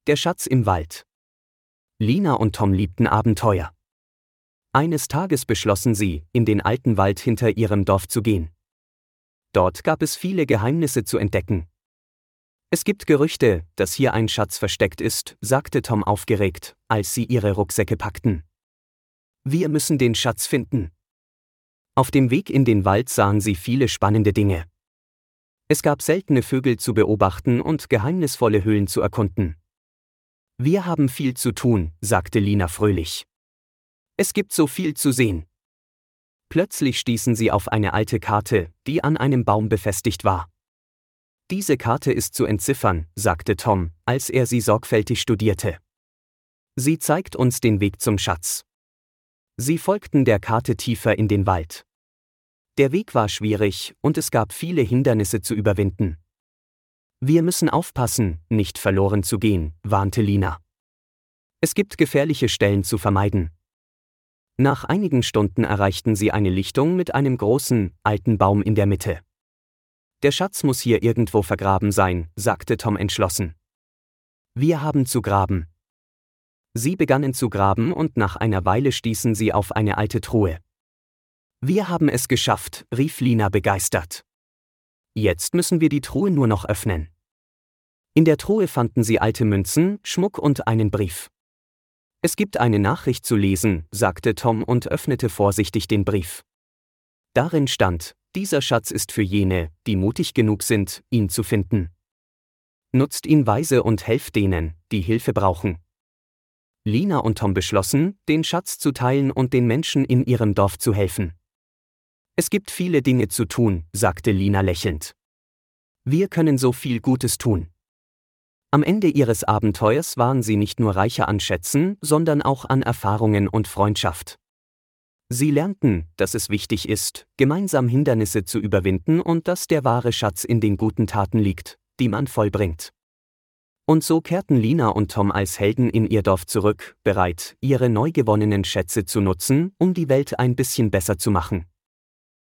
Der Schatz im Wald. Lina und Tom liebten Abenteuer. Eines Tages beschlossen sie, in den alten Wald hinter ihrem Dorf zu gehen. Dort gab es viele Geheimnisse zu entdecken. Es gibt Gerüchte, dass hier ein Schatz versteckt ist, sagte Tom aufgeregt, als sie ihre Rucksäcke packten. Wir müssen den Schatz finden. Auf dem Weg in den Wald sahen sie viele spannende Dinge. Es gab seltene Vögel zu beobachten und geheimnisvolle Höhlen zu erkunden. Wir haben viel zu tun, sagte Lina fröhlich. Es gibt so viel zu sehen. Plötzlich stießen sie auf eine alte Karte, die an einem Baum befestigt war. Diese Karte ist zu entziffern, sagte Tom, als er sie sorgfältig studierte. Sie zeigt uns den Weg zum Schatz. Sie folgten der Karte tiefer in den Wald. Der Weg war schwierig und es gab viele Hindernisse zu überwinden. Wir müssen aufpassen, nicht verloren zu gehen, warnte Lina. Es gibt gefährliche Stellen zu vermeiden. Nach einigen Stunden erreichten sie eine Lichtung mit einem großen, alten Baum in der Mitte. Der Schatz muss hier irgendwo vergraben sein, sagte Tom entschlossen. Wir haben zu graben. Sie begannen zu graben und nach einer Weile stießen sie auf eine alte Truhe. Wir haben es geschafft, rief Lina begeistert. Jetzt müssen wir die Truhe nur noch öffnen. In der Truhe fanden sie alte Münzen, Schmuck und einen Brief. Es gibt eine Nachricht zu lesen, sagte Tom und öffnete vorsichtig den Brief. Darin stand: Dieser Schatz ist für jene, die mutig genug sind, ihn zu finden. Nutzt ihn weise und helft denen, die Hilfe brauchen. Lina und Tom beschlossen, den Schatz zu teilen und den Menschen in ihrem Dorf zu helfen. Es gibt viele Dinge zu tun, sagte Lina lächelnd. Wir können so viel Gutes tun. Am Ende ihres Abenteuers waren sie nicht nur reicher an Schätzen, sondern auch an Erfahrungen und Freundschaft. Sie lernten, dass es wichtig ist, gemeinsam Hindernisse zu überwinden und dass der wahre Schatz in den guten Taten liegt, die man vollbringt. Und so kehrten Lina und Tom als Helden in ihr Dorf zurück, bereit, ihre neu gewonnenen Schätze zu nutzen, um die Welt ein bisschen besser zu machen.